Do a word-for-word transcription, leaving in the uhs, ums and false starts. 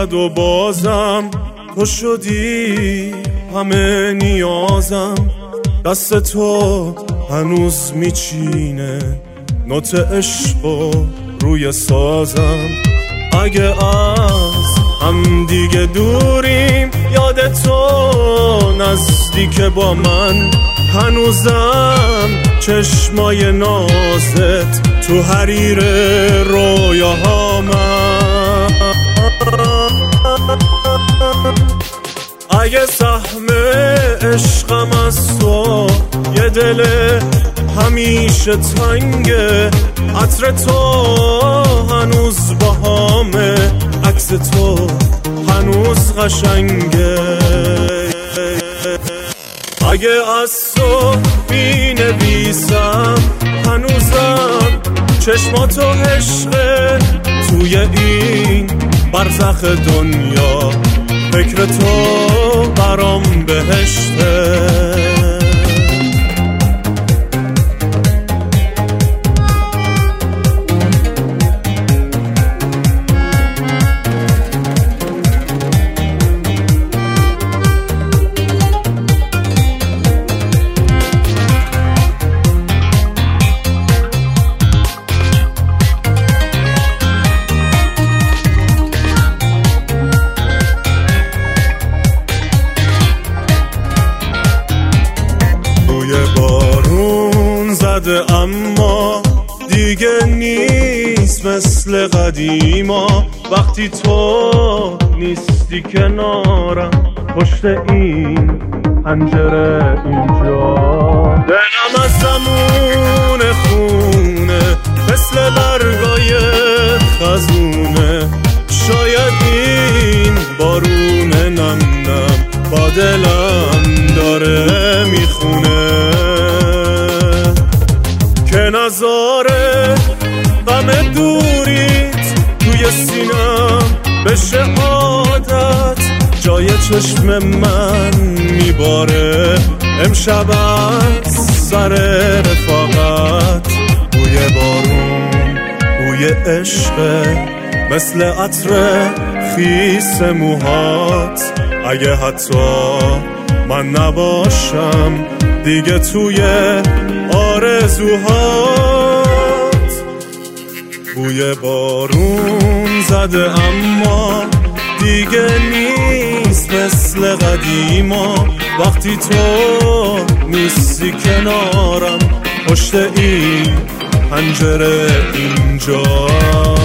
زد و بازم تو شدی همه نیازم. دست تو هنوز میچینه نوت عشقو روی سازم. اگه از هم دیگه دوریم یاد تو نزدیک با من. هنوزم چشمای نازت تو حریر رویاهامم. اگه سهم عشقم از تو یه دل همیشه تنگه، عطر تو هنوز باهامه، عکس تو هنوز قشنگه. اگه از تو می نویسم هنوزم چشماتو عشقه. توی این برزخ دنیا فکر تو برام بهشته. اما دیگه نیست مثل قدیما. وقتی تو نیستی کنارم پشت این پنجره اینجا، دلم از زمون خونه مثل برگای خزونه. شاید این بارون نم نم با دلم داره میخونه که نظاره غم دوریت توی سینم بشه عادت. جای چشم من میباره امشب از سر رفاقت. بوی بارون بوی عشقه مثل عطر خیس موهات. اگه حتی من نباشم دیگه توی آرزوهات. بوی بارون زده اما دیگه نیست مثل قدیما. وقتی تو نیستی کنارم پشت این پنجره اینجا.